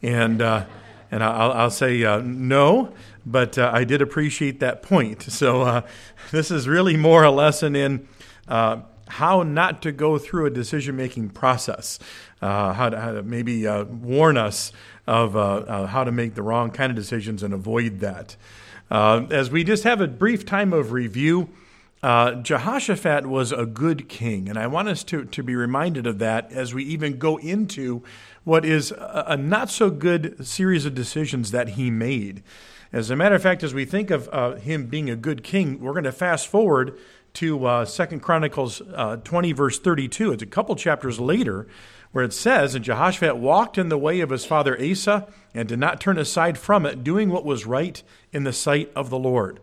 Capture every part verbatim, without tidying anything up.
And uh, and I'll, I'll say uh, no, but uh, I did appreciate that point. So uh, this is really more a lesson in uh, how not to go through a decision-making process, uh, how, to, how to maybe uh, warn us of uh, uh, how to make the wrong kind of decisions and avoid that. Uh, as we just have a brief time of review, uh, Jehoshaphat was a good king, and I want us to, to be reminded of that as we even go into what is a, a not-so-good series of decisions that he made. As a matter of fact, as we think of uh, him being a good king, we're going to fast forward to uh, Second Chronicles uh, twenty, verse thirty-two. It's a couple chapters later where it says, "And Jehoshaphat walked in the way of his father Asa and did not turn aside from it, doing what was right in the sight of the Lord."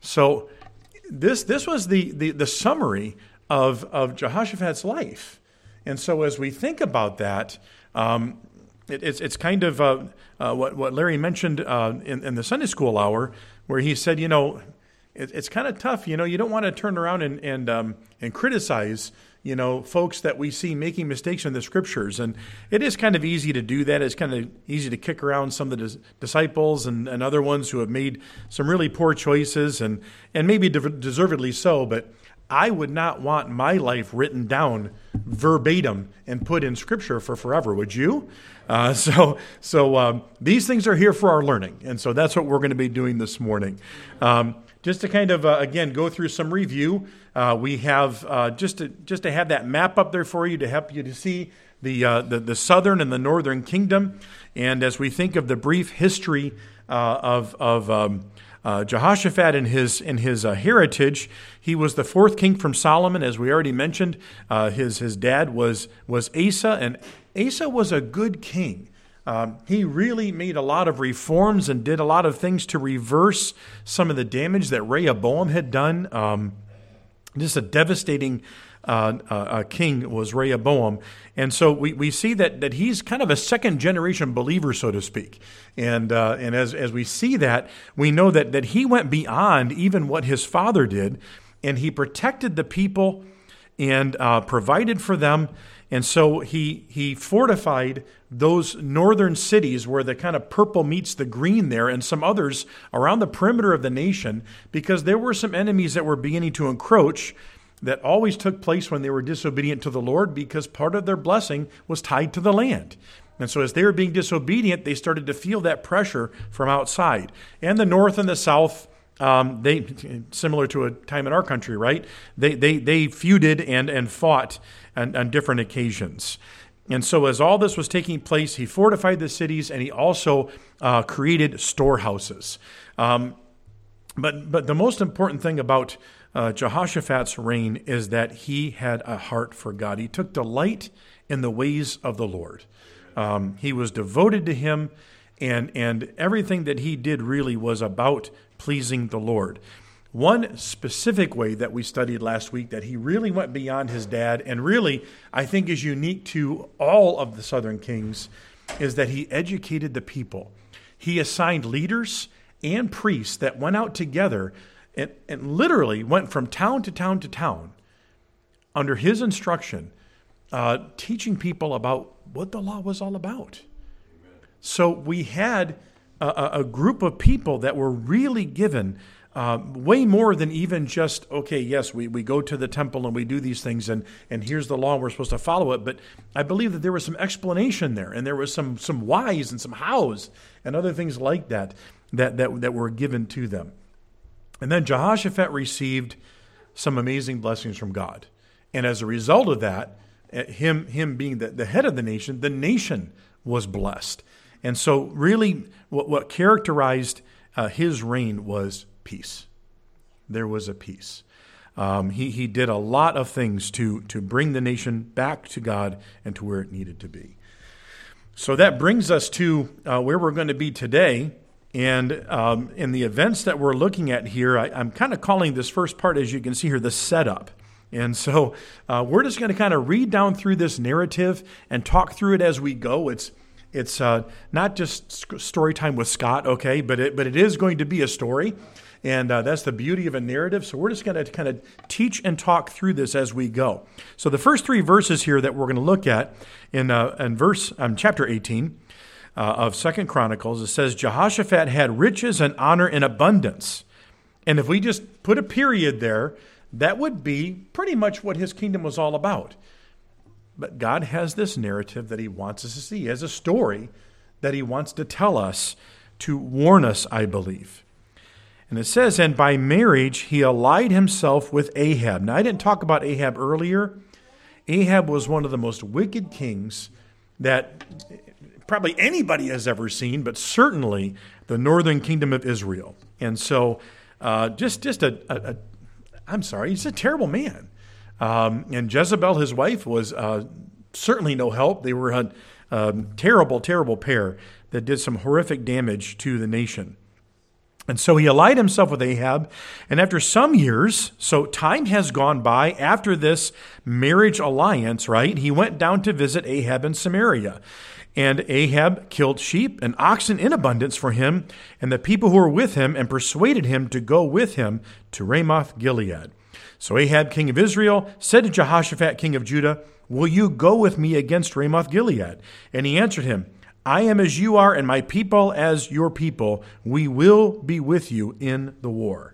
So this this was the the, the summary of, of Jehoshaphat's life. And so as we think about that, um, it, it's it's kind of uh, uh, what, what Larry mentioned uh, in, in the Sunday school hour, where he said, you know, it's kind of tough, you know. You don't want to turn around and and um, and criticize, you know, folks that we see making mistakes in the Scriptures, and it is kind of easy to do that. It's kind of easy to kick around some of the dis- disciples and, and other ones who have made some really poor choices, and and maybe de- deservedly so. But I would not want my life written down verbatim and put in Scripture for forever. Would you? Uh, so so um, these things are here for our learning, and so that's what we're going to be doing this morning. Um, Just to kind of, uh, again, go through some review, uh, we have, uh, just to just to have that map up there for you to help you to see the, uh, the, the southern and the northern kingdom. And as we think of the brief history uh, of, of um, uh, Jehoshaphat and his, and his uh, heritage, he was the fourth king from Solomon, as we already mentioned. Uh, his, his dad was, was Asa, and Asa was a good king. Um, he really made a lot of reforms and did a lot of things to reverse some of the damage that Rehoboam had done. Um, just a devastating uh, uh, king was Rehoboam. And so we, we see that that he's kind of a second-generation believer, so to speak. And uh, and as, as we see that, we know that, that he went beyond even what his father did, and he protected the people and uh, provided for them. And so he he fortified those northern cities where the kind of purple meets the green there, and some others around the perimeter of the nation, because there were some enemies that were beginning to encroach that always took place when they were disobedient to the Lord, because part of their blessing was tied to the land. And so as they were being disobedient, they started to feel that pressure from outside. And the north and the south, Um, they similar to a time in our country, right? They they they feuded and and fought on, on different occasions, and so as all this was taking place, he fortified the cities, and he also uh, created storehouses. Um, but but the most important thing about uh, Jehoshaphat's reign is that he had a heart for God. He took delight in the ways of the Lord. Um, he was devoted to Him, and and everything that he did really was about pleasing the Lord. One specific way that we studied last week that he really went beyond his dad, and really I think is unique to all of the southern kings, is that he educated the people. He assigned leaders and priests that went out together and, and literally went from town to town to town under his instruction, uh, teaching people about what the law was all about. Amen. So we had a, a group of people that were really given uh, way more than even just, okay, yes, we, we go to the temple and we do these things, and, and here's the law, and we're supposed to follow it. But I believe that there was some explanation there, and there was some some whys and some hows and other things like that that that, that were given to them. And then Jehoshaphat received some amazing blessings from God. And as a result of that, him him being the, the head of the nation, the nation was blessed. And so really what, what characterized uh, his reign was peace. There was a peace. Um, he, he did a lot of things to, to bring the nation back to God and to where it needed to be. So that brings us to uh, where we're going to be today. And um, in the events that we're looking at here, I, I'm kind of calling this first part, as you can see here, the setup. And so uh, we're just going to kind of read down through this narrative and talk through it as we go. It's it's uh, not just story time with Scott, okay, but it, but it is going to be a story. And uh, that's the beauty of a narrative. So we're just going to kind of teach and talk through this as we go. So the first three verses here that we're going to look at in uh, in verse um, chapter eighteen, uh, of Second Chronicles, it says, Jehoshaphat had riches and honor in abundance. And if we just put a period there, that would be pretty much what his kingdom was all about. But God has this narrative that he wants us to see. He has a story that he wants to tell us, to warn us, I believe. And it says, and by marriage he allied himself with Ahab. Now, I didn't talk about Ahab earlier. Ahab was one of the most wicked kings that probably anybody has ever seen, but certainly the northern kingdom of Israel. And so uh, just, just a, a, a, I'm sorry, he's a terrible man. Um, and Jezebel, his wife, was uh, certainly no help. They were a um, terrible, terrible pair that did some horrific damage to the nation. And so he allied himself with Ahab, and after some years, so time has gone by after this marriage alliance, right? He went down to visit Ahab in Samaria. And Ahab killed sheep and oxen in abundance for him and the people who were with him, and persuaded him to go with him to Ramoth Gilead. So Ahab, king of Israel, said to Jehoshaphat, king of Judah, will you go with me against Ramoth Gilead? And he answered him, I am as you are, and my people as your people. We will be with you in the war.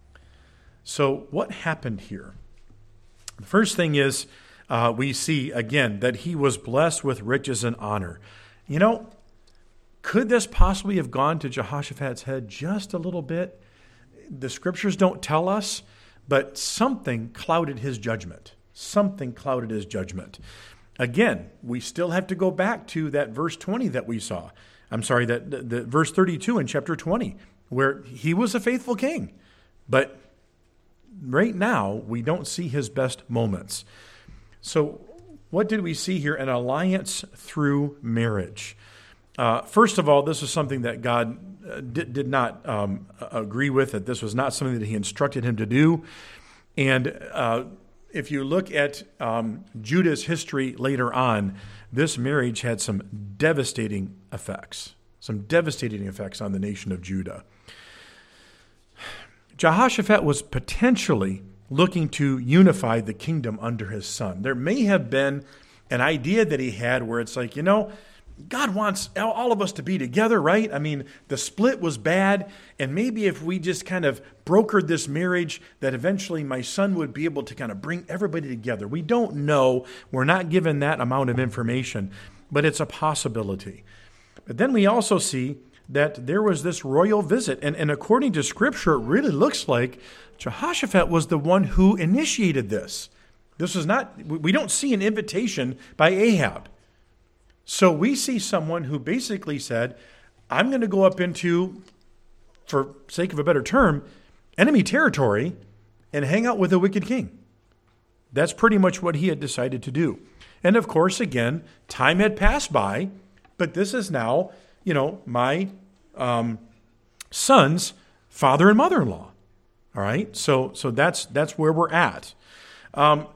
So what happened here? The first thing is uh, we see, again, that he was blessed with riches and honor. You know, could this possibly have gone to Jehoshaphat's head just a little bit? The scriptures don't tell us, but something clouded his judgment. Something clouded his judgment. Again, we still have to go back to that verse twenty that we saw. I'm sorry, that the, the verse thirty-two in chapter twenty, where he was a faithful king. But right now, we don't see his best moments. So what did we see here? An alliance through marriage. Uh, first of all, this was something that God uh, did, did not um, agree with, that this was not something that he instructed him to do. And uh If you look at um, Judah's history later on, this marriage had some devastating effects, some devastating effects on the nation of Judah. Jehoshaphat was potentially looking to unify the kingdom under his son. There may have been an idea that he had where it's like, you know, God wants all of us to be together, right? I mean, the split was bad, and maybe if we just kind of brokered this marriage, that eventually my son would be able to kind of bring everybody together. We don't know. We're not given that amount of information, but it's a possibility. But then we also see that there was this royal visit, and, and according to Scripture, it really looks like Jehoshaphat was the one who initiated this. This was not, we don't see an invitation by Ahab. So we see someone who basically said, I'm going to go up into, for sake of a better term, enemy territory and hang out with a wicked king. That's pretty much what he had decided to do. And of course, again, time had passed by, but this is now, you know, my um, son's father and mother-in-law. All right? So so that's that's where we're at. Um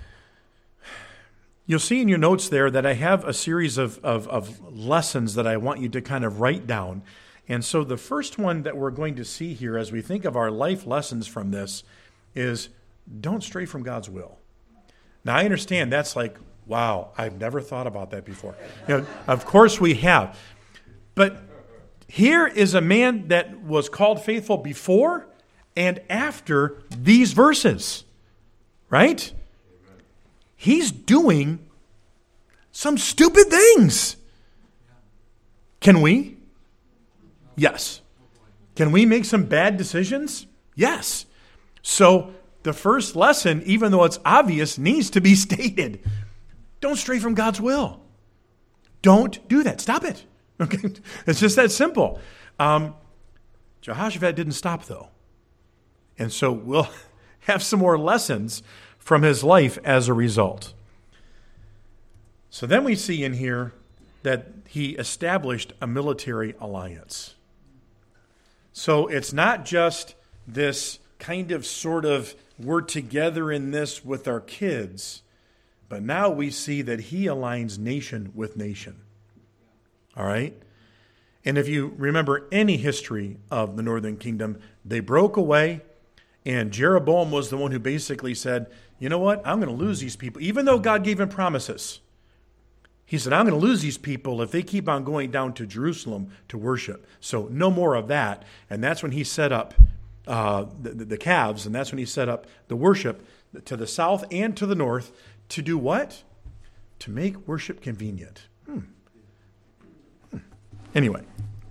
You'll see in your notes there that I have a series of, of, of lessons that I want you to kind of write down. And so the first one that we're going to see here as we think of our life lessons from this is don't stray from God's will. Now, I understand that's like, wow, I've never thought about that before. You know, of course we have. But here is a man that was called faithful before and after these verses, right? He's doing some stupid things. Can we? Yes. Can we make some bad decisions? Yes. So the first lesson, even though it's obvious, needs to be stated. Don't stray from God's will. Don't do that. Stop it. Okay? It's just that simple. Um, Jehoshaphat didn't stop, though. And so we'll have some more lessons from his life as a result. So then we see in here that he established a military alliance. So it's not just this kind of sort of we're together in this with our kids, but now we see that he aligns nation with nation. All right? And if you remember any history of the northern kingdom, they broke away, and Jeroboam was the one who basically said, you know what? I'm going to lose these people. Even though God gave him promises, He said, I'm going to lose these people if they keep on going down to Jerusalem to worship. So no more of that. And that's when he set up uh, the, the calves, and that's when he set up the worship to the south and to the north to do what? To make worship convenient. Hmm. Hmm. Anyway,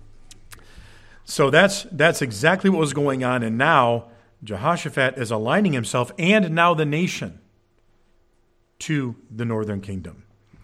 so that's that's exactly what was going on. And now Jehoshaphat is aligning himself and now the nation to the northern kingdom.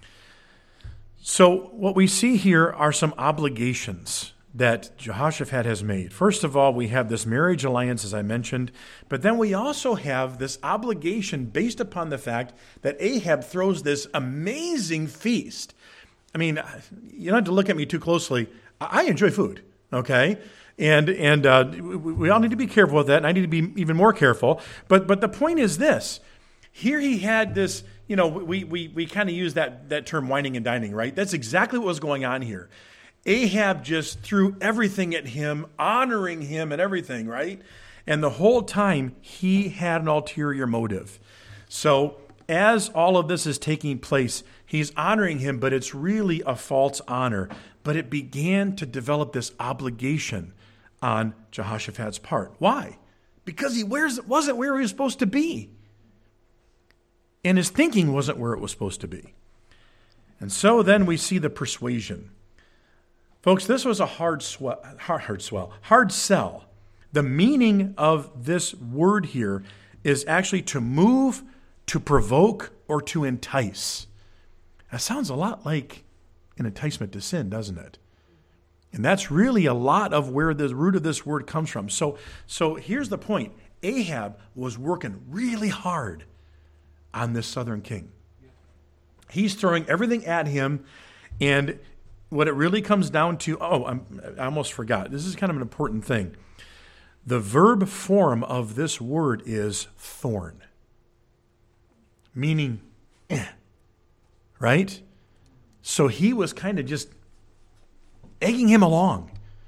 So what we see here are some obligations that Jehoshaphat has made. First of all, we have this marriage alliance, as I mentioned, but then we also have this obligation based upon the fact that Ahab throws this amazing feast. I mean, you don't have to look at me too closely. I enjoy food, okay? And and uh, we all need to be careful with that, and I need to be even more careful. But but the point is this. Here he had this, you know, we we we kind of use that, that term whining and dining, right? That's exactly what was going on here. Ahab just threw everything at him, honoring him and everything, right? And the whole time he had an ulterior motive. So as all of this is taking place, he's honoring him, but it's really a false honor. But it began to develop this obligation on Jehoshaphat's part. Why? Because he wasn't where he was supposed to be. And his thinking wasn't where it was supposed to be. And so then we see the persuasion. Folks, this was a hard, swell, hard, hard swell, hard sell. The meaning of this word here is actually to move, to provoke, or to entice. That sounds a lot like an enticement to sin, doesn't it? And that's really a lot of where the root of this word comes from. So, so here's the point. Ahab was working really hard on this southern king. He's throwing everything at him, and what it really comes down to, oh, I'm, I almost forgot. This is kind of an important thing. The verb form of this word is thorn, meaning, eh, right? So he was kind of just egging him along.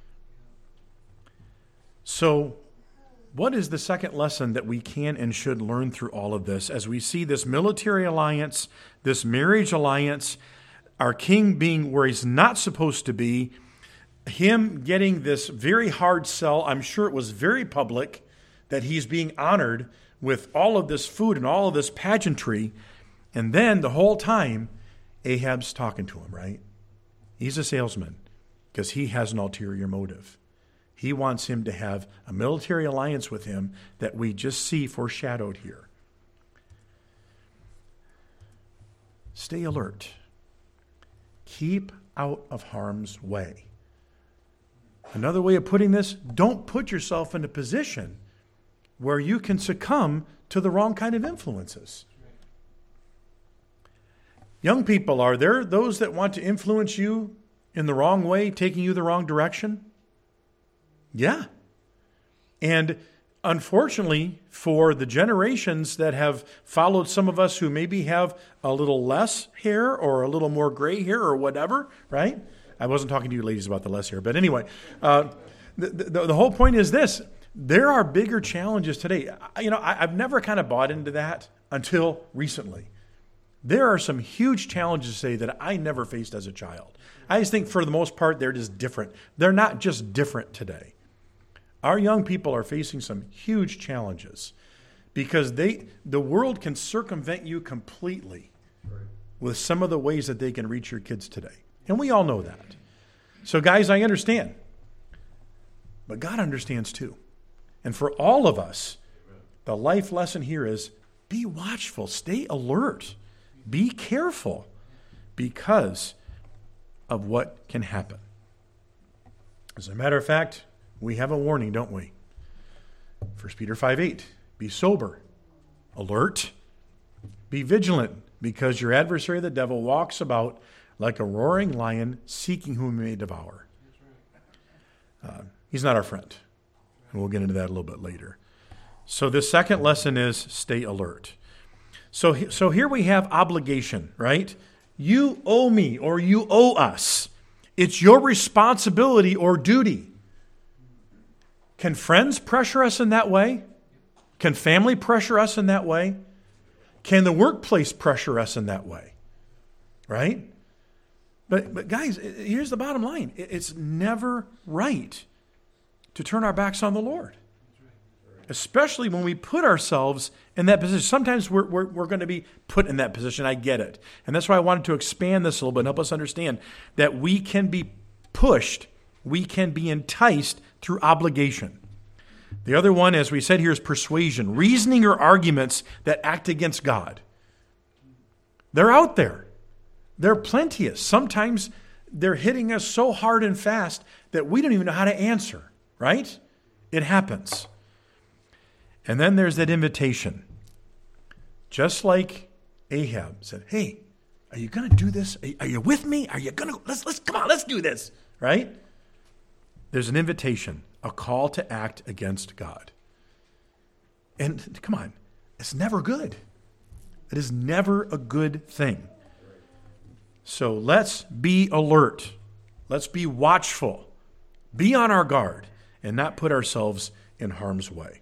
So what is the second lesson that we can and should learn through all of this as we see this military alliance, this marriage alliance, our king being where he's not supposed to be, him getting this very hard sell? I'm sure it was very public that he's being honored with all of this food and all of this pageantry. And then the whole time, Ahab's talking to him, right? He's a salesman because he has an ulterior motive. He wants him to have a military alliance with him that we just see foreshadowed here. Stay alert. Keep out of harm's way. Another way of putting this, don't put yourself in a position where you can succumb to the wrong kind of influences. Young people, are there those that want to influence you in the wrong way, taking you the wrong direction? Yeah. And unfortunately, for the generations that have followed some of us who maybe have a little less hair or a little more gray hair or whatever, right? I wasn't talking to you ladies about the less hair, but anyway, uh, the, the, the whole point is this. There are bigger challenges today. You know, I, I've never kind of bought into that until recently. There are some huge challenges today that I never faced as a child. I just think for the most part, they're just different. They're not just different today. Our young people are facing some huge challenges because they the world can circumvent you completely with some of the ways that they can reach your kids today. And we all know that. So guys, I understand. But God understands too. And for all of us, the life lesson here is be watchful, stay alert, be careful because of what can happen. As a matter of fact, we have a warning, don't we? First Peter five eight, be sober, alert, be vigilant, because your adversary, the devil, walks about like a roaring lion, seeking whom he may devour. Uh, he's not our friend. And we'll get into that a little bit later. So the second lesson is stay alert. So, so here we have obligation, right? You owe me or you owe us. It's your responsibility or duty. Can friends pressure us in that way? Can family pressure us in that way? Can the workplace pressure us in that way? Right? But, but guys, here's the bottom line. It's never right to turn our backs on the Lord, especially when we put ourselves in that position. Sometimes we're, we're, we're going to be put in that position. I get it. And that's why I wanted to expand this a little bit and help us understand that we can be pushed, we can be enticed through obligation. The other one, as we said here, is persuasion, reasoning or arguments that act against God. They're out there. They're plenteous. Sometimes they're hitting us so hard and fast that we don't even know how to answer, right? It happens. And then there's that invitation. Just like Ahab said, hey, are you going to do this? Are you, are you with me? Are you going to, let's, let's, come on, let's do this, right? There's an invitation, a call to act against God. And come on, it's never good. It is never a good thing. So let's be alert. Let's be watchful. Be on our guard and not put ourselves in harm's way.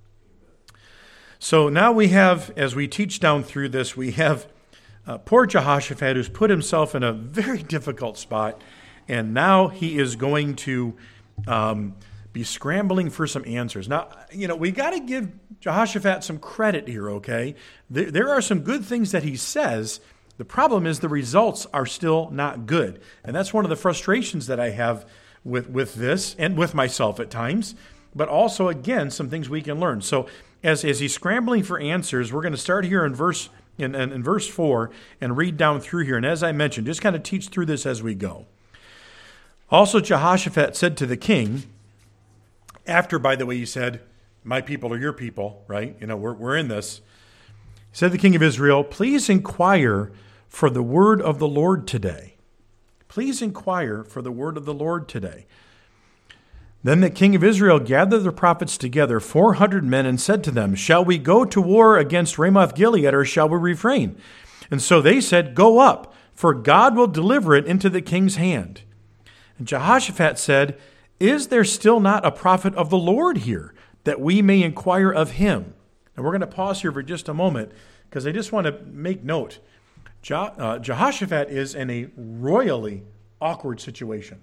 So now we have, as we teach down through this, we have uh, poor Jehoshaphat who's put himself in a very difficult spot, and now he is going to um, be scrambling for some answers. Now, you know, we got to give Jehoshaphat some credit here, okay? There, there are some good things that he says. The problem is the results are still not good. And that's one of the frustrations that I have with, with this and with myself at times. But also, again, some things we can learn. So as, as he's scrambling for answers, we're going to start here in verse in, in, in verse four and read down through here. And as I mentioned, just kind of teach through this as we go. Also, Jehoshaphat said to the king, after, by the way, he said, my people are your people, right? You know, we're, we're in this. He said to the king of Israel, please inquire for the word of the Lord today. Please inquire for the word of the Lord today. Then the king of Israel gathered the prophets together, four hundred men, and said to them, shall we go to war against Ramoth Gilead, or shall we refrain? And so they said, go up, for God will deliver it into the king's hand. And Jehoshaphat said, is there still not a prophet of the Lord here, that we may inquire of him? And we're going to pause here for just a moment, because I just want to make note. Je- uh, Jehoshaphat is in a royally awkward situation.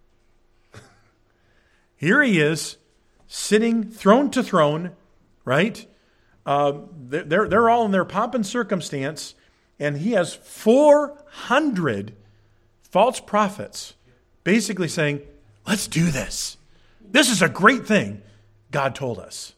Here he is, sitting throne to throne, right? Uh, they're, they're all in their pomp and circumstance, and he has four hundred false prophets basically saying, let's do this. This is a great thing God told us.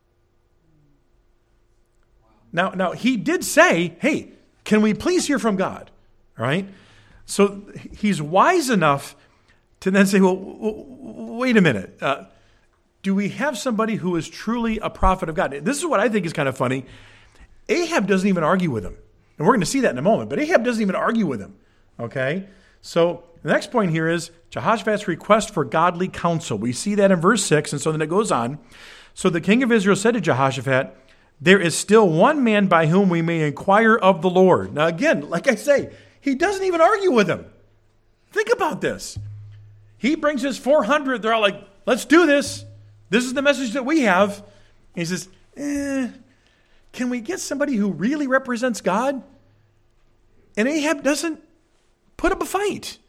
Now, now he did say, hey, can we please hear from God? All right? So he's wise enough to then say, well, wait a minute. Uh, do we have somebody who is truly a prophet of God? This is what I think is kind of funny. Ahab doesn't even argue with him. And we're going to see that in a moment. But Ahab doesn't even argue with him. Okay? So the next point here is Jehoshaphat's request for godly counsel. We see that in verse six. And so then it goes on. So the king of Israel said to Jehoshaphat, there is still one man by whom we may inquire of the Lord. Now again, like I say, he doesn't even argue with him. Think about this. He brings his four hundred. They're all like, let's do this. This is the message that we have. And he says, eh, can we get somebody who really represents God? And Ahab doesn't put up a fight.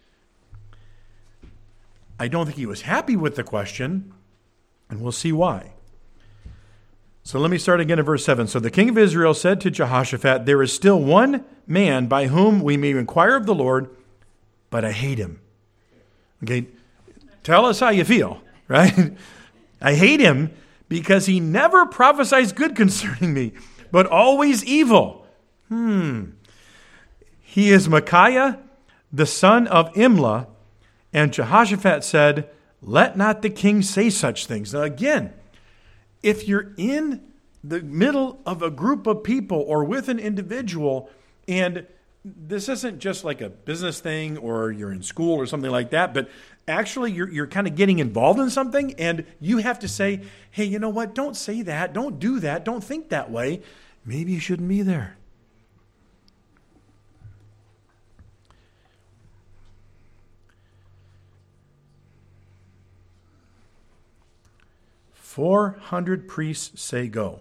I don't think he was happy with the question, and we'll see why. So let me start again in verse seven. So the king of Israel said to Jehoshaphat, there is still one man by whom we may inquire of the Lord, but I hate him. Okay, tell us how you feel, right? I hate him because he never prophesies good concerning me, but always evil. Hmm. He is Micaiah, the son of Imlah. And Jehoshaphat said, let not the king say such things. Now again, if you're in the middle of a group of people or with an individual, and this isn't just like a business thing or you're in school or something like that, but actually you're, you're kind of getting involved in something and you have to say, hey, you know what? Don't say that. Don't do that. Don't think that way. Maybe you shouldn't be there. Four hundred priests say go.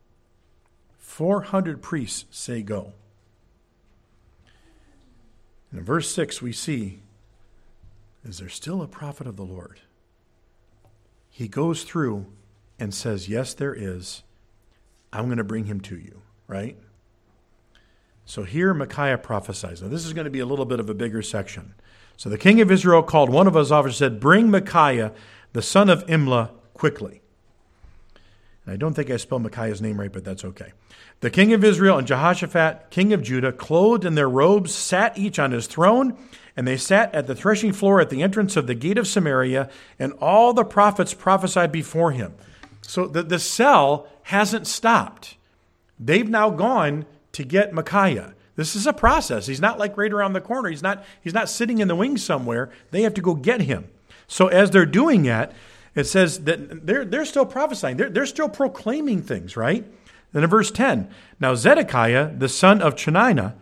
Four hundred priests say go. And in verse six, we see, is there still a prophet of the Lord? He goes through and says, yes, there is. I'm going to bring him to you, right? So here Micaiah prophesies. Now this is going to be a little bit of a bigger section. So the king of Israel called one of his officers and said, bring Micaiah, the son of Imlah, quickly. And I don't think I spelled Micaiah's name right, but that's okay. The king of Israel and Jehoshaphat, king of Judah, clothed in their robes, sat each on his throne, and they sat at the threshing floor at the entrance of the gate of Samaria, and all the prophets prophesied before him. So the, the cell hasn't stopped. They've now gone to get Micaiah. This is a process. He's not like right around the corner. He's not, he's not sitting in the wings somewhere. They have to go get him. So as they're doing that, it says that they're, they're still prophesying. They're, they're still proclaiming things, right? Then in verse ten, now Zedekiah, the son of Chenaanah,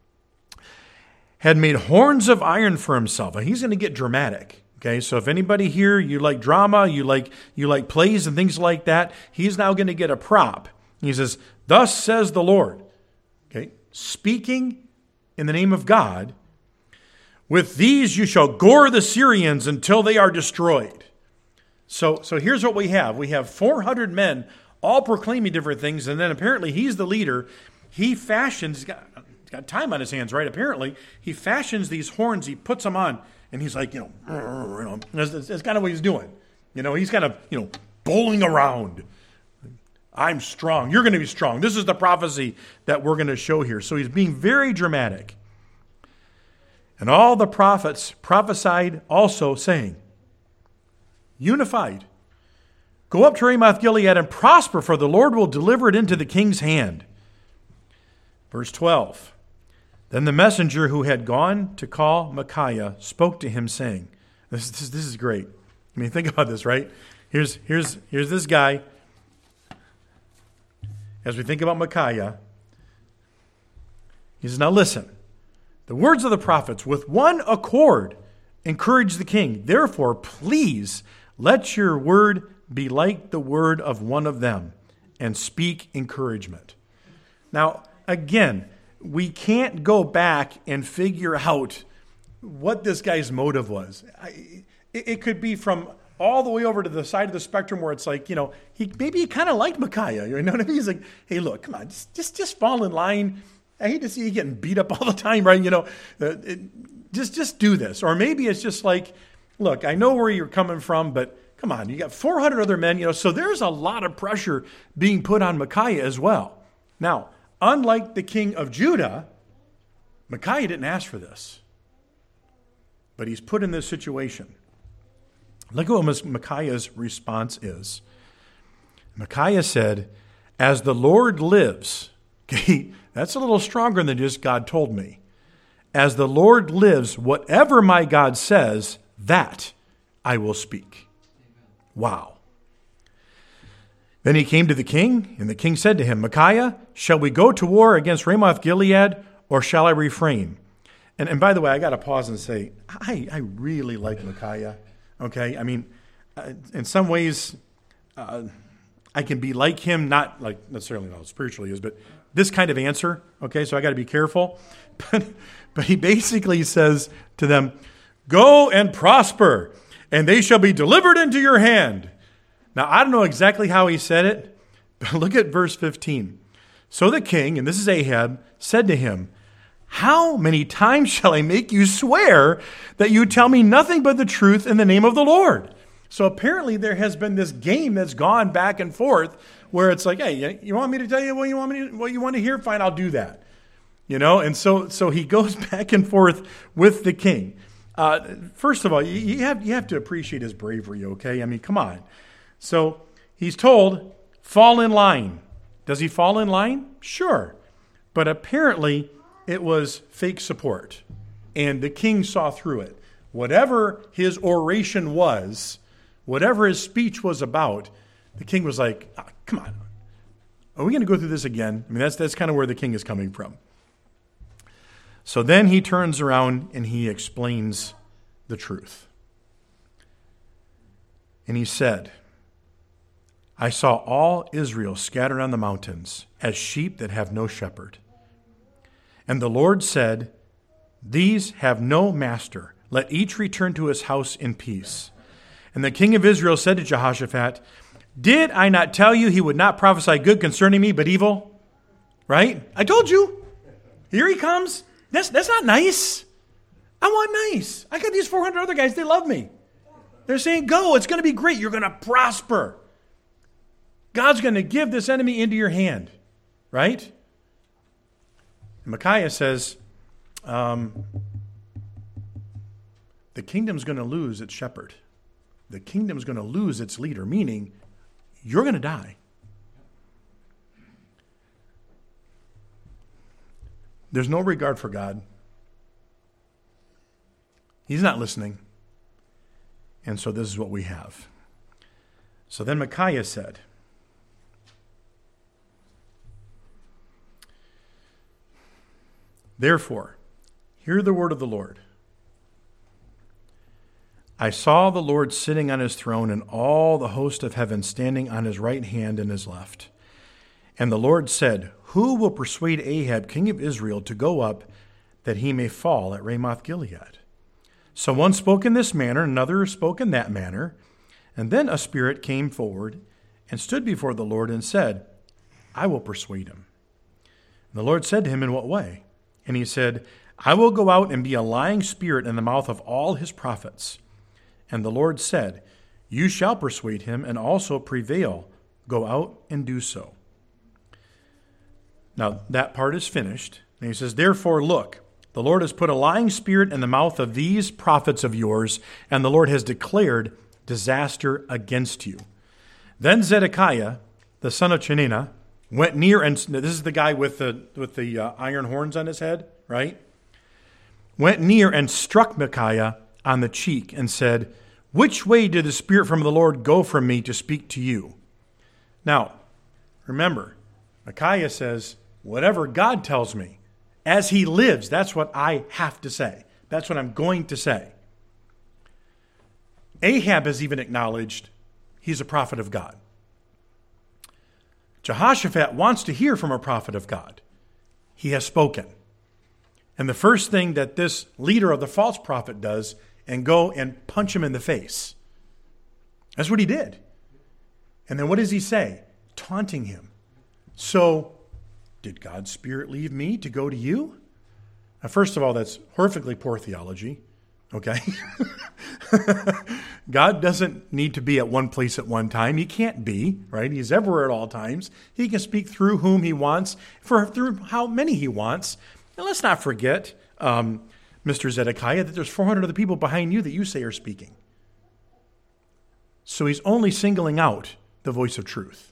had made horns of iron for himself. And he's going to get dramatic. Okay, so if anybody here, you like drama, you like you like plays and things like that, he's now going to get a prop. He says, thus says the Lord. Okay, speaking in the name of God, with these you shall gore the Syrians until they are destroyed. So, so here's what we have. We have four hundred men all proclaiming different things, and then apparently he's the leader. He fashions, he's got, he's got time on his hands, right? Apparently, he fashions these horns, he puts them on, and he's like, you know, you know that's, that's kind of what he's doing. You know, he's kind of, you know, bowling around. I'm strong. You're going to be strong. This is the prophecy that we're going to show here. So he's being very dramatic. And all the prophets prophesied also, saying, unified, go up to Ramoth Gilead and prosper, for the Lord will deliver it into the king's hand. Verse twelve. Then the messenger who had gone to call Micaiah spoke to him, saying, this, this, this is great. I mean, think about this, right? Here's, here's, here's this guy. As we think about Micaiah, he says, now listen, the words of the prophets with one accord encourage the king. Therefore, please let your word be like the word of one of them and speak encouragement. Now, again, we can't go back and figure out what this guy's motive was. I, it, it could be from all the way over to the side of the spectrum where it's like, you know, he maybe he kind of liked Micaiah. You know what I mean? He's like, hey, look, come on, just just, just fall in line. I hate to see you getting beat up all the time, right? You know, uh, it, just just do this. Or maybe it's just like, look, I know where you're coming from, but come on, you got four hundred other men, you know, so there's a lot of pressure being put on Micaiah as well. Now, unlike the king of Judah, Micaiah didn't ask for this, but he's put in this situation. Look at what Micaiah's response is. Micaiah said, as the Lord lives, okay, that's a little stronger than just God told me. As the Lord lives, whatever my God says, that I will speak. Wow. Then he came to the king, and the king said to him, Micaiah, shall we go to war against Ramoth Gilead, or shall I refrain? And, and by the way, I got to pause and say, I, I really like Micaiah. Okay? I mean, uh, in some ways, uh, I can be like him, not like necessarily how spiritually is, but this kind of answer. Okay? So I got to be careful. But, but he basically says to them, go and prosper, and they shall be delivered into your hand. Now, I don't know exactly how he said it, but look at verse fifteen. So the king, and this is Ahab, said to him, how many times shall I make you swear that you tell me nothing but the truth in the name of the Lord? So apparently there has been this game that's gone back and forth where it's like, hey, you want me to tell you what you want me to, what you want to hear? Fine, I'll do that. You know, and so so he goes back and forth with the king. Uh, first of all, you, you have you have to appreciate his bravery, okay? I mean, come on. So he's told, fall in line. Does he fall in line? Sure. But apparently it was fake support. And the king saw through it. Whatever his oration was, whatever his speech was about, the king was like, oh, come on. Are we going to go through this again? I mean, that's that's kind of where the king is coming from. So then he turns around and he explains the truth. And he said, I saw all Israel scattered on the mountains as sheep that have no shepherd. And the Lord said, These have no master. Let each return to his house in peace. And the king of Israel said to Jehoshaphat, did I not tell you he would not prophesy good concerning me, but evil? Right? I told you. Here he comes. That's, that's not nice. I want nice. I got these four hundred other guys. They love me. They're saying, go. It's going to be great. You're going to prosper. God's going to give this enemy into your hand. Right? And Micaiah says, um, the kingdom's going to lose its shepherd. The kingdom's going to lose its leader, meaning you're going to die. There's no regard for God. He's not listening. And so this is what we have. So then Micaiah said, therefore, hear the word of the Lord. I saw the Lord sitting on his throne and all the host of heaven standing on his right hand and his left. And the Lord said, who will persuade Ahab, king of Israel, to go up that he may fall at Ramoth Gilead? So one spoke in this manner, another spoke in that manner. And then a spirit came forward and stood before the Lord and said, I will persuade him. And the Lord said to him, in what way? And he said, I will go out and be a lying spirit in the mouth of all his prophets. And the Lord said, you shall persuade him and also prevail. Go out and do so. Now, that part is finished. And he says, therefore, look, the Lord has put a lying spirit in the mouth of these prophets of yours, and the Lord has declared disaster against you. Then Zedekiah, the son of Chenaanah, went near, and this is the guy with the, with the uh, iron horns on his head, right? Went near and struck Micaiah on the cheek and said, which way did the Spirit from the Lord go from me to speak to you? Now, remember, Micaiah says, whatever God tells me, as he lives, that's what I have to say. That's what I'm going to say. Ahab has even acknowledged he's a prophet of God. Jehoshaphat wants to hear from a prophet of God. He has spoken. And the first thing that this leader of the false prophet does and go and punch him in the face. That's what he did. And then what does he say? Taunting him. So, did God's Spirit leave me to go to you? Now, first of all, that's horrifically poor theology. Okay? God doesn't need to be at one place at one time. He can't be, right? He's everywhere at all times. He can speak through whom he wants, for through how many he wants. And let's not forget, um, Mister Zedekiah, that there's four hundred other people behind you that you say are speaking. So he's only singling out the voice of truth.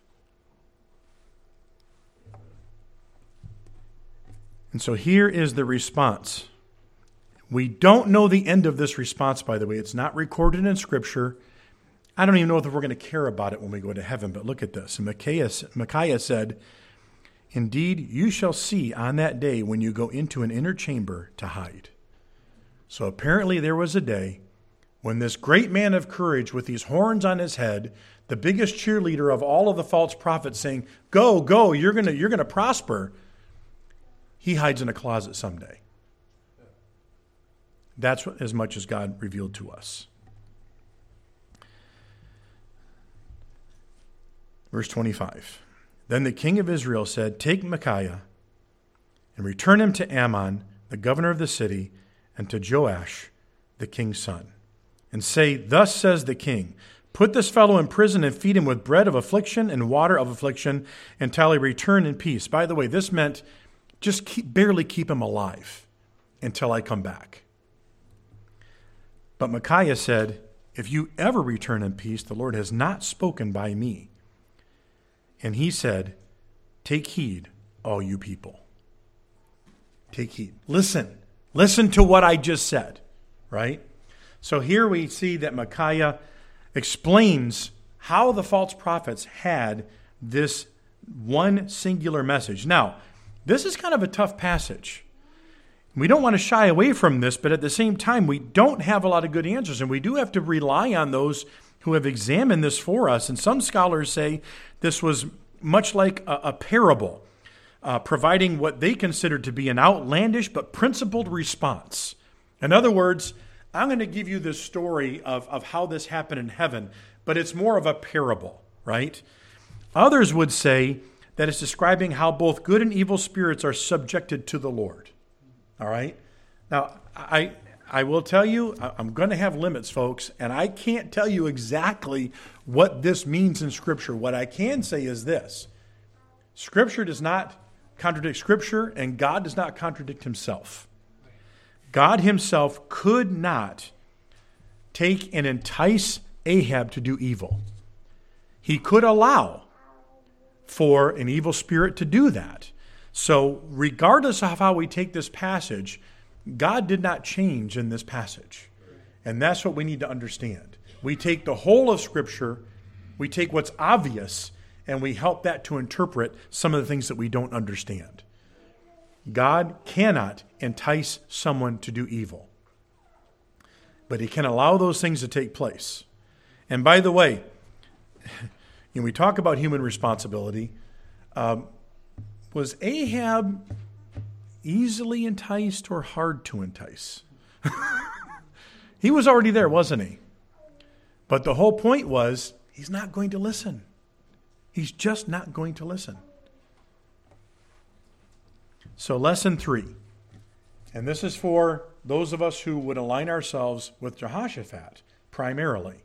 And so here is the response. We don't know the end of this response, by the way. It's not recorded in Scripture. I don't even know if we're going to care about it when we go to heaven, but look at this. And Micaiah, Micaiah said, indeed, you shall see on that day when you go into an inner chamber to hide. So apparently there was a day when this great man of courage with these horns on his head, the biggest cheerleader of all of the false prophets saying, go, go, you're going to, you're going to prosper, he hides in a closet someday. That's as much as God revealed to us. Verse twenty-five. Then the king of Israel said, take Micaiah and return him to Ammon, the governor of the city, and to Joash, the king's son. And say, thus says the king, put this fellow in prison and feed him with bread of affliction and water of affliction until he return in peace. By the way, this meant just keep, barely keep him alive until I come back. But Micaiah said, if you ever return in peace, the Lord has not spoken by me. And he said, take heed, all you people. Take heed. Listen. Listen to what I just said, right? So here we see that Micaiah explains how the false prophets had this one singular message. Now, this is kind of a tough passage. We don't want to shy away from this, but at the same time, we don't have a lot of good answers, and we do have to rely on those who have examined this for us. And some scholars say this was much like a, a parable. uh, providing what they considered to be an outlandish but principled response. In other words, I'm going to give you this story of, of how this happened in heaven, but it's more of a parable, right? Others would say that it's describing how both good and evil spirits are subjected to the Lord. All right? Now, I I will tell you, I'm going to have limits, folks, and I can't tell you exactly what this means in Scripture. What I can say is this. Scripture does not contradict Scripture, and God does not contradict himself. God himself could not take and entice Ahab to do evil. He could allow for an evil spirit to do that. So regardless of how we take this passage, God did not change in this passage. And that's what we need to understand. We take the whole of Scripture, we take what's obvious, and we help that to interpret some of the things that we don't understand. God cannot entice someone to do evil, but he can allow those things to take place. And by the way, when we talk about human responsibility, um, was Ahab easily enticed or hard to entice? He was already there, wasn't he? But the whole point was, he's not going to listen. He's just not going to listen. So lesson three, and this is for those of us who would align ourselves with Jehoshaphat primarily.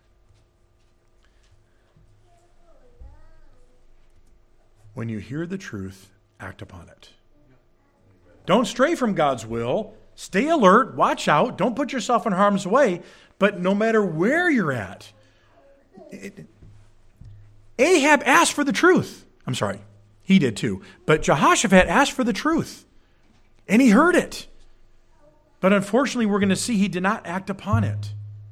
When you hear the truth, act upon it. Don't stray from God's will. Stay alert. Watch out. Don't put yourself in harm's way. But no matter where you're at, it, Ahab asked for the truth. I'm sorry, he did too. But Jehoshaphat asked for the truth, and he heard it. But unfortunately, we're going to see he did not act upon it.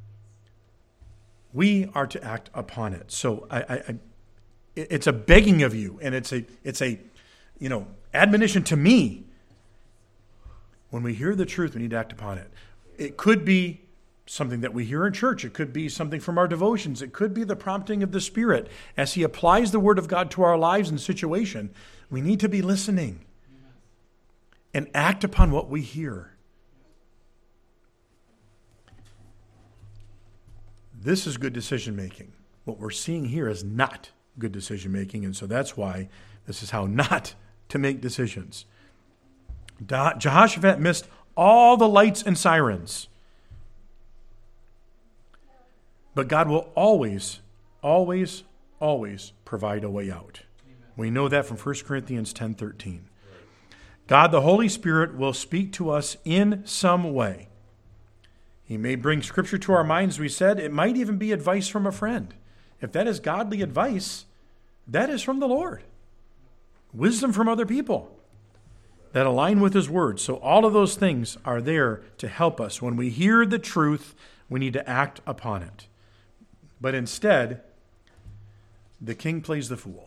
We are to act upon it. So I, I, I it's a begging of you, and it's a it's a you know admonition to me. When we hear the truth, we need to act upon it. It could be something that we hear in church. It could be something from our devotions. It could be the prompting of the Spirit. As he applies the Word of God to our lives and situation, we need to be listening and act upon what we hear. This is good decision making. What we're seeing here is not good decision making, and so that's why this is how not to make decisions. Jehoshaphat missed all the lights and sirens. But God will always, always, always provide a way out. Amen. We know that from First Corinthians ten thirteen. God, the Holy Spirit, will speak to us in some way. He may bring Scripture to our minds, we said. It might even be advice from a friend. If that is godly advice, that is from the Lord. Wisdom from other people that align with his word. So all of those things are there to help us. When we hear the truth, we need to act upon it. But instead, the king plays the fool.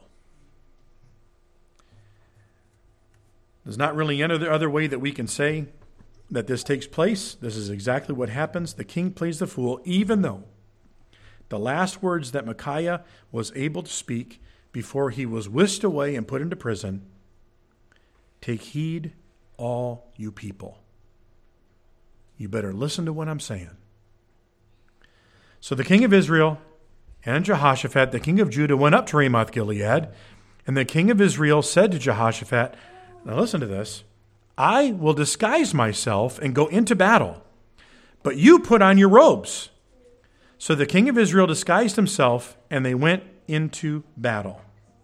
There's not really any other way that we can say that this takes place. This is exactly what happens. The king plays the fool, even though the last words that Micaiah was able to speak before he was whisked away and put into prison, take heed, all you people. You better listen to what I'm saying. So the king of Israel and Jehoshaphat, the king of Judah, went up to Ramoth Gilead, and the king of Israel said to Jehoshaphat, now listen to this, I will disguise myself and go into battle, but you put on your robes. So the king of Israel disguised himself, and they went into battle.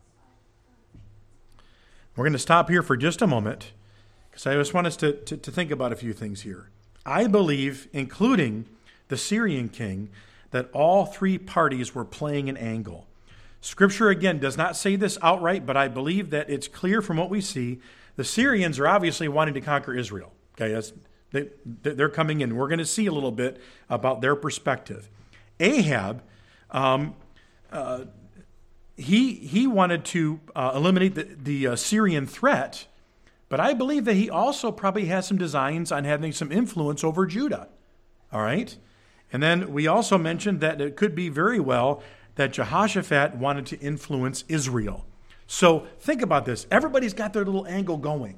We're going to stop here for just a moment, because I just want us to, to, to think about a few things here. I believe, including the Syrian king, that all three parties were playing an angle. Scripture, again, does not say this outright, but I believe that it's clear from what we see. The Syrians are obviously wanting to conquer Israel. Okay, that's, they, they're coming in. We're going to see a little bit about their perspective. Ahab, um, uh, he he wanted to uh, eliminate the, the uh, Syrian threat, but I believe that he also probably has some designs on having some influence over Judah. All right? And then we also mentioned that it could be very well that Jehoshaphat wanted to influence Israel. So think about this. Everybody's got their little angle going.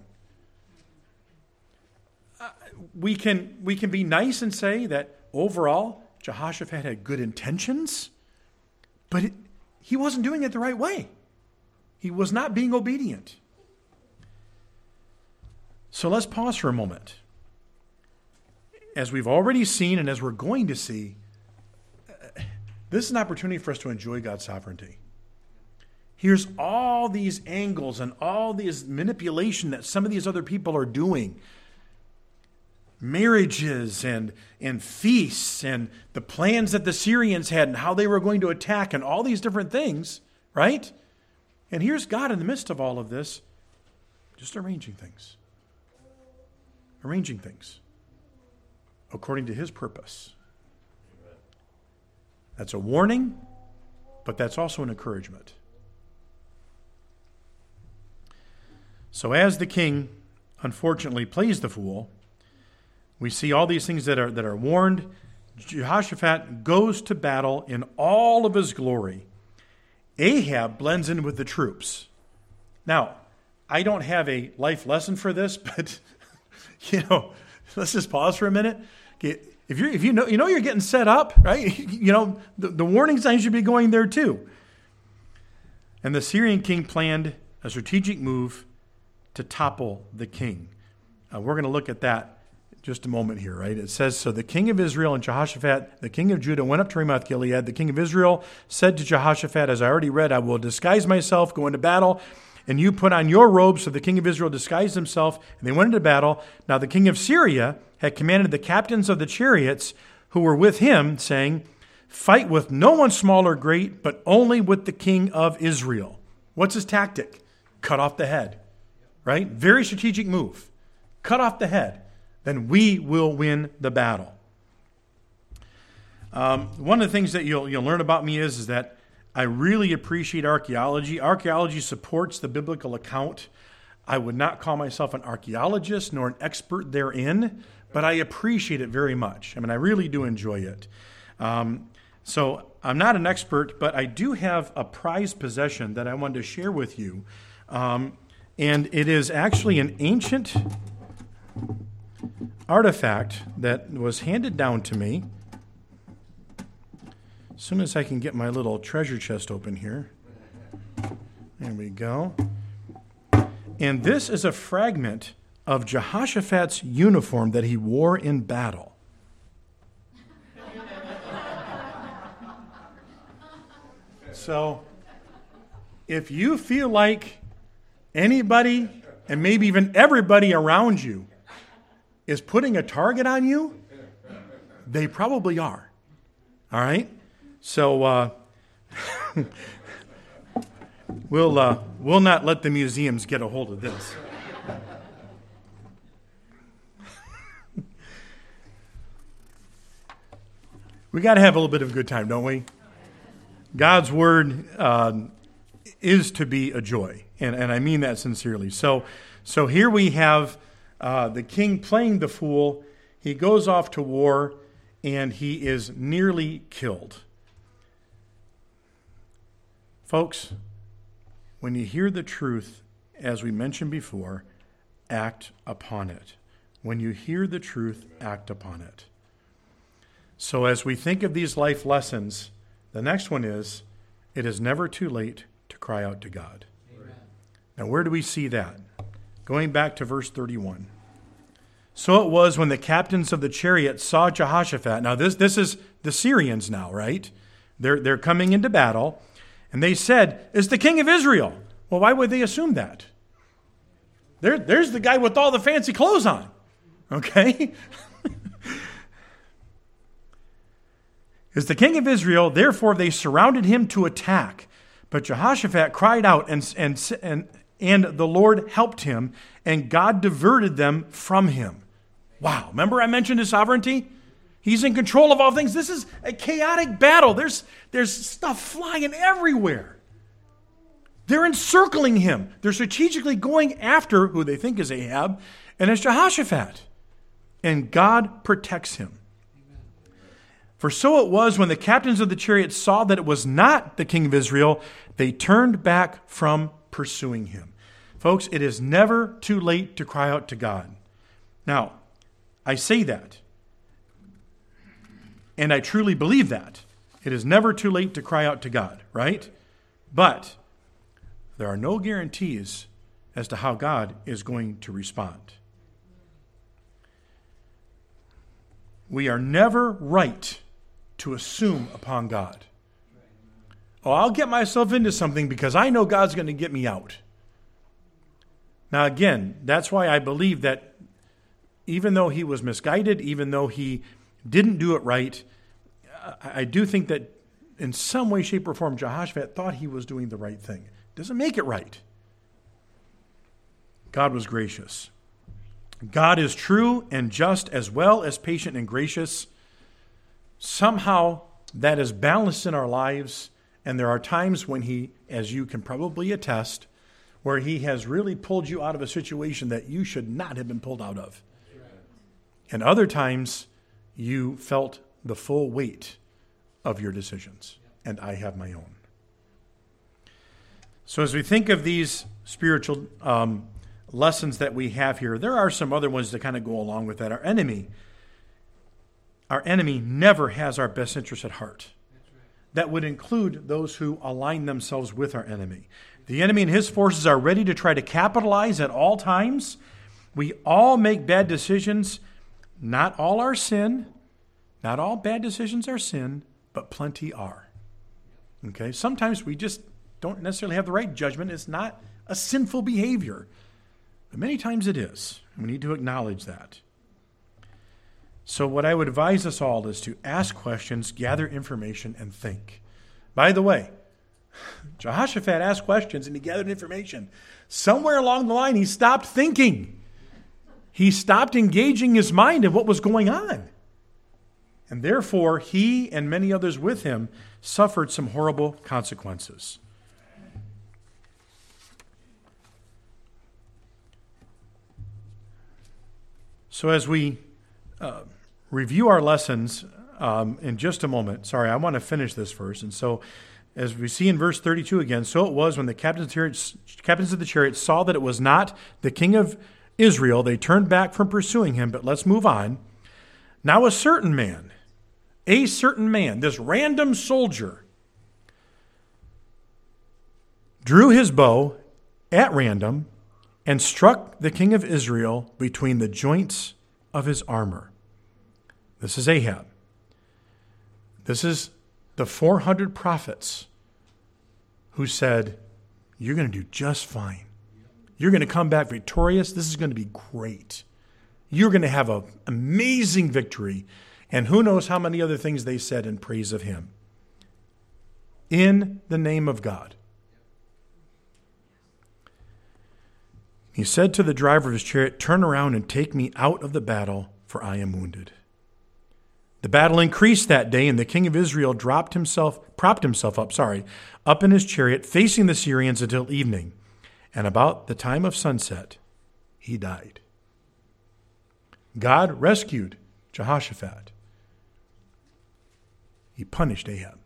Uh, we can we can be nice and say that overall, Jehoshaphat had good intentions, but it, he wasn't doing it the right way. He was not being obedient. So let's pause for a moment. As we've already seen and as we're going to see, this is an opportunity for us to enjoy God's sovereignty. Here's all these angles and all these manipulation that some of these other people are doing. Marriages and, and feasts and the plans that the Syrians had and how they were going to attack and all these different things, right? And here's God in the midst of all of this, just arranging things. Arranging things according to his purpose. That's a warning, but that's also an encouragement. So as the king, unfortunately, plays the fool, we see all these things that are that are warned. Jehoshaphat goes to battle in all of his glory. Ahab blends in with the troops. Now, I don't have a life lesson for this, but you know, let's just pause for a minute. If you if you know you know you're getting set up, right? You know the, the warning signs should be going there too. And the Syrian king planned a strategic move to topple the king. Uh, we're going to look at that in just a moment here, right? It says, so the king of Israel and Jehoshaphat, the king of Judah, went up to Ramoth Gilead. The king of Israel said to Jehoshaphat, as I already read, I will disguise myself, go into battle, and you put on your robes. So the king of Israel disguised himself, and they went into battle. Now the king of Syria had commanded the captains of the chariots who were with him, saying, fight with no one small or great, but only with the king of Israel. What's his tactic? Cut off the head. Right? Very strategic move. Cut off the head. Then we will win the battle. Um, one of the things that you'll, you'll learn about me is, is that I really appreciate archaeology. Archaeology supports the biblical account. I would not call myself an archaeologist nor an expert therein, but I appreciate it very much. I mean, I really do enjoy it. Um, so I'm not an expert, but I do have a prized possession that I wanted to share with you. Um, And it is actually an ancient artifact that was handed down to me. As soon as I can get my little treasure chest open here. There we go. And this is a fragment of Jehoshaphat's uniform that he wore in battle. So, if you feel like anybody, and maybe even everybody around you, is putting a target on you, they probably are. All right? So uh, we'll uh, we'll not let the museums get a hold of this. We got to have a little bit of a good time, don't we? God's word uh, is to be a joy. And, and I mean that sincerely. So so here we have uh, the king playing the fool. He goes off to war, and he is nearly killed. Folks, when you hear the truth, as we mentioned before, act upon it. When you hear the truth, act upon it. So as we think of these life lessons, the next one is, it is never too late to cry out to God. Now, where do we see that? Going back to verse thirty-one. So it was when the captains of the chariots saw Jehoshaphat. Now, this, this is the Syrians now, right? They're, they're coming into battle. And they said, it's the king of Israel. Well, why would they assume that? There, there's the guy with all the fancy clothes on. Okay? It's the king of Israel. Therefore, they surrounded him to attack. But Jehoshaphat cried out, and, and, and, and the Lord helped him, and God diverted them from him. Wow. Remember I mentioned his sovereignty? He's in control of all things. This is a chaotic battle. There's, there's stuff flying everywhere. They're encircling him. They're strategically going after who they think is Ahab, and it's Jehoshaphat. And God protects him. For so it was when the captains of the chariots saw that it was not the king of Israel, they turned back from pursuing him. Folks, it is never too late to cry out to God. Now, I say that, and I truly believe that. It is never too late to cry out to God, right? But there are no guarantees as to how God is going to respond. We are never right to assume upon God. Oh, I'll get myself into something because I know God's going to get me out. Now, again, that's why I believe that even though he was misguided, even though he didn't do it right, I do think that in some way, shape, or form, Jehoshaphat thought he was doing the right thing. Doesn't make it right. God was gracious. God is true and just as well as patient and gracious. Somehow that is balanced in our lives, and there are times when he, as you can probably attest, where he has really pulled you out of a situation that you should not have been pulled out of. And other times you felt the full weight of your decisions, and I have my own. So as we think of these spiritual um, lessons that we have here, there are some other ones that kind of go along with that. Our enemy, our enemy never has our best interest at heart. That would include those who align themselves with our enemy. The enemy and his forces are ready to try to capitalize at all times. We all make bad decisions. Not all are sin. Not all bad decisions are sin, but plenty are. Okay? Sometimes we just don't necessarily have the right judgment. It's not a sinful behavior. But many times it is. We need to acknowledge that. So what I would advise us all is to ask questions, gather information, and think. By the way, Jehoshaphat asked questions and he gathered information. Somewhere along the line, he stopped thinking. He stopped engaging his mind in what was going on. And therefore, he and many others with him suffered some horrible consequences. So as we uh, review our lessons um, in just a moment, sorry, I want to finish this verse. And so as we see in verse thirty-two again, so it was when the captains of the chariots, captains of the chariots saw that it was not the king of Israel, they turned back from pursuing him. But let's move on. Now a certain man, a certain man, this random soldier, drew his bow at random and struck the king of Israel between the joints of his armor. This is Ahab. This is the four hundred prophets who said, you're going to do just fine. You're going to come back victorious. This is going to be great. You're going to have an amazing victory. And who knows how many other things they said in praise of him. In the name of God. He said to the driver of his chariot, turn around and take me out of the battle, for I am wounded. The battle increased that day, and the king of Israel dropped himself, propped himself up, sorry, up in his chariot, facing the Syrians until evening. And about the time of sunset, he died. God rescued Jehoshaphat. He punished Ahab.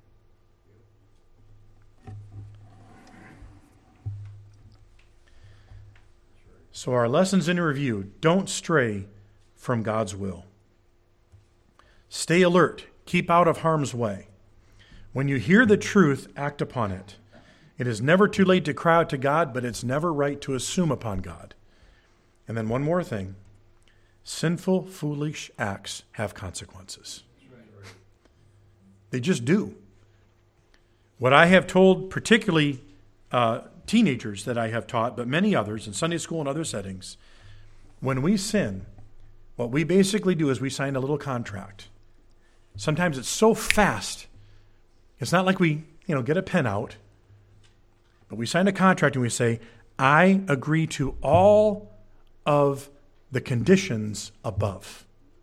So our lessons in review: don't stray from God's will. Stay alert. Keep out of harm's way. When you hear the truth, act upon it. It is never too late to cry out to God, but it's never right to assume upon God. And then one more thing. Sinful, foolish acts have consequences. They just do. What I have told, particularly uh, teenagers that I have taught, but many others in Sunday school and other settings, when we sin, what we basically do is we sign a little contract. Sometimes it's so fast. It's not like we, you know, get a pen out, but we sign a contract and we say, I agree to all of the conditions above.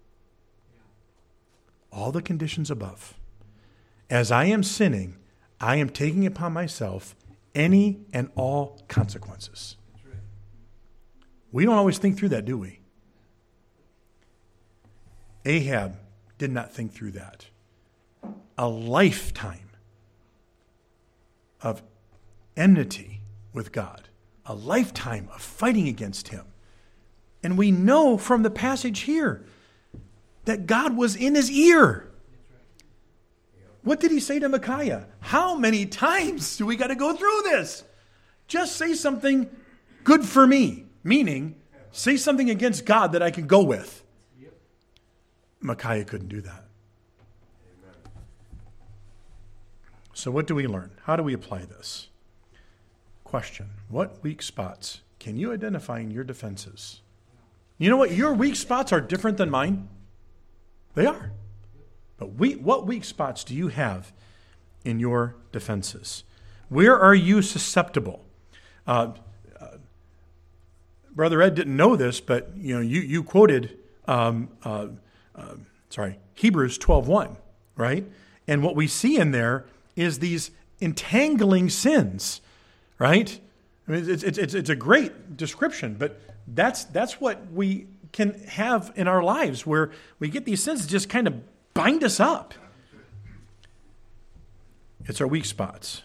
All the conditions above. As I am sinning, I am taking upon myself any and all consequences. We don't always think through that, do we? Ahab did not think through that. A lifetime of enmity with God. a lifetime of fighting against him. And we know from the passage here that God was in his ear. What did he say to Micaiah? How many times do we got to go through this? Just say something good for me, meaning say something against God that I can go with. Micaiah couldn't do that. So what do we learn? How do we apply this? Question: what weak spots can you identify in your defenses? You know what? Your weak spots are different than mine. They are. But we, what weak spots do you have in your defenses? Where are you susceptible? Uh, uh, Brother Ed didn't know this, but you know you you quoted um, uh, uh, sorry Hebrews twelve one, right? And what we see in there is these entangling sins, right? I mean, it's it's it's a great description, but that's that's what we can have in our lives, where we get these sins that just kind of bind us up. It's our weak spots.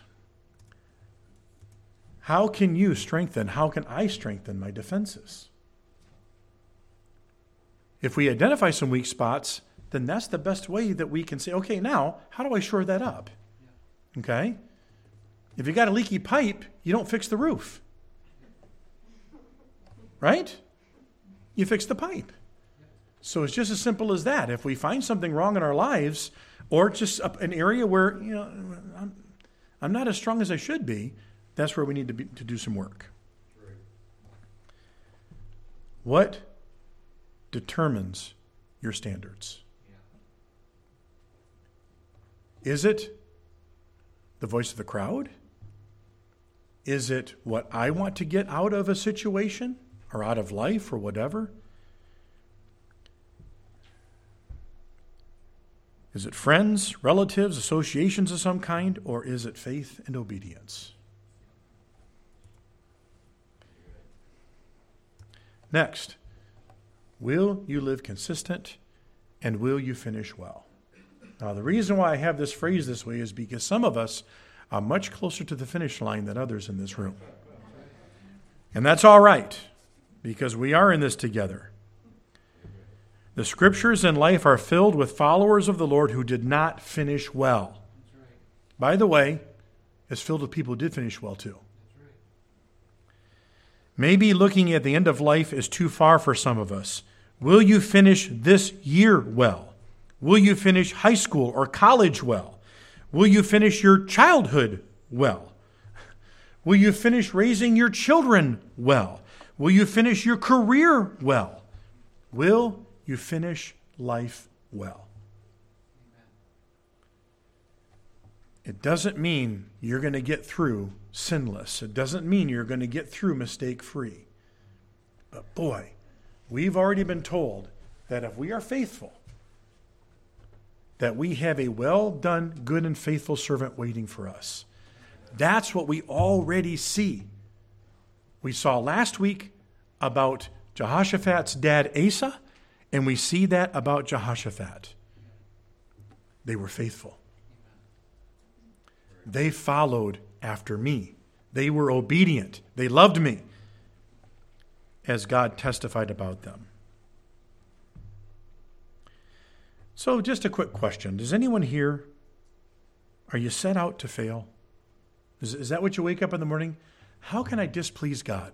How can you strengthen, how can I strengthen my defenses? If we identify some weak spots, then that's the best way that we can say, okay, now, how do I shore that up? Okay? If you got a leaky pipe, you don't fix the roof. Right? You fix the pipe. So it's just as simple as that. If we find something wrong in our lives, or just an area where, you know, I'm, I'm not as strong as I should be, that's where we need to be, to do some work. Right. What determines your standards? Yeah. Is it the voice of the crowd? Is it what I want to get out of a situation or out of life or whatever? Is it friends, relatives, associations of some kind, or is it faith and obedience? Next, will you live consistent and will you finish well? Now, the reason why I have this phrase this way is because some of us are much closer to the finish line than others in this room. And that's all right, because we are in this together. The scriptures and life are filled with followers of the Lord who did not finish well. By the way, it's filled with people who did finish well too. Maybe looking at the end of life is too far for some of us. Will you finish this year well? Will you finish high school or college well? Will you finish your childhood well? Will you finish raising your children well? Will you finish your career well? Will you finish life well? It doesn't mean you're going to get through sinless. It doesn't mean you're going to get through mistake-free. But boy, we've already been told that if we are faithful, that we have a well-done, good and faithful servant waiting for us. That's what we already see. We saw last week about Jehoshaphat's dad Asa, and we see that about Jehoshaphat. They were faithful. They followed after me. They were obedient. They loved me, as God testified about them. So just a quick question. Does anyone here, are you set out to fail? Is, is that what you wake up in the morning? How can I displease God?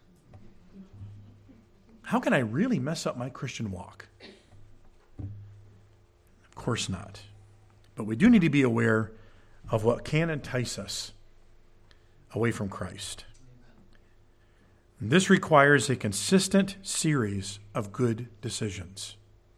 How can I really mess up my Christian walk? Of course not. But we do need to be aware of what can entice us away from Christ. And this requires a consistent series of good decisions.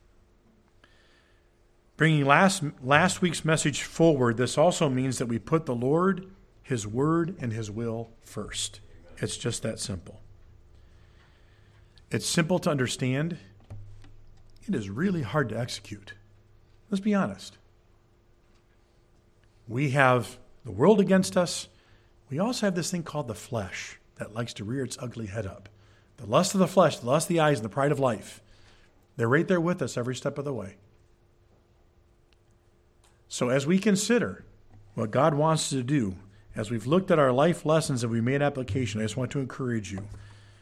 Bringing last, last week's message forward, this also means that we put the Lord, His Word, and His will first. It's just that simple. It's simple to understand. It is really hard to execute. Let's be honest. We have the world against us. We also have this thing called the flesh that likes to rear its ugly head up. The lust of the flesh, the lust of the eyes, and the pride of life. They're right there with us every step of the way. So as we consider what God wants us to do as we've looked at our life lessons and we made application, I just want to encourage you.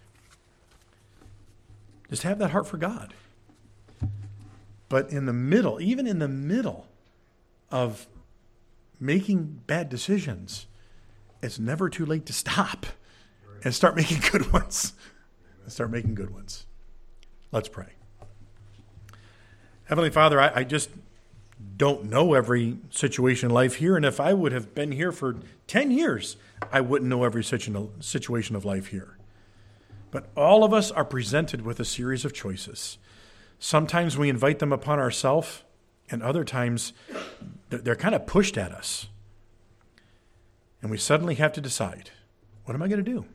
Just have that heart for God. But in the middle, even in the middle of making bad decisions, it's never too late to stop and start making good ones. And start making good ones. Let's pray. Heavenly Father, I, I just don't know every situation in life here, and if I would have been here for ten years, I wouldn't know every situ- situation of life here. But all of us are presented with a series of choices. Sometimes we invite them upon ourselves, and other times they're kind of pushed at us. And we suddenly have to decide, what am I going to do?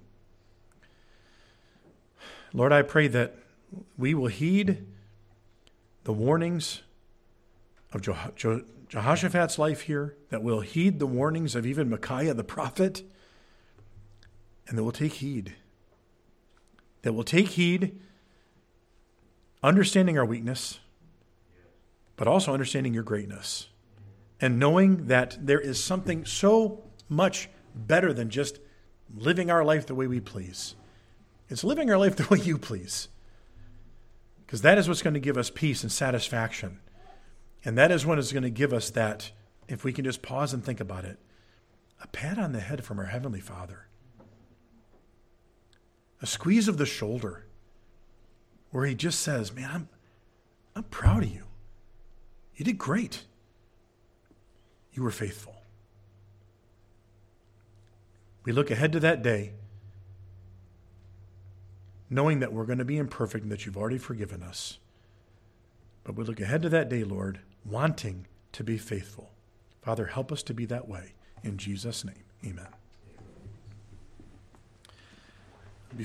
Lord, I pray that we will heed the warnings of Jehoshaphat's life here, that we'll heed the warnings of even Micaiah the prophet, and that we'll take heed. That we'll take heed, understanding our weakness, but also understanding your greatness, and knowing that there is something so much better than just living our life the way we please. It's living our life the way you please. Because that is what's going to give us peace and satisfaction. And that is what is going to give us that, if we can just pause and think about it, a pat on the head from our Heavenly Father. A squeeze of the shoulder where he just says, man, I'm, I'm proud of you. You did great. You were faithful. We look ahead to that day, knowing that we're going to be imperfect and that you've already forgiven us. But we look ahead to that day, Lord, wanting to be faithful. Father, help us to be that way. In Jesus' name, amen.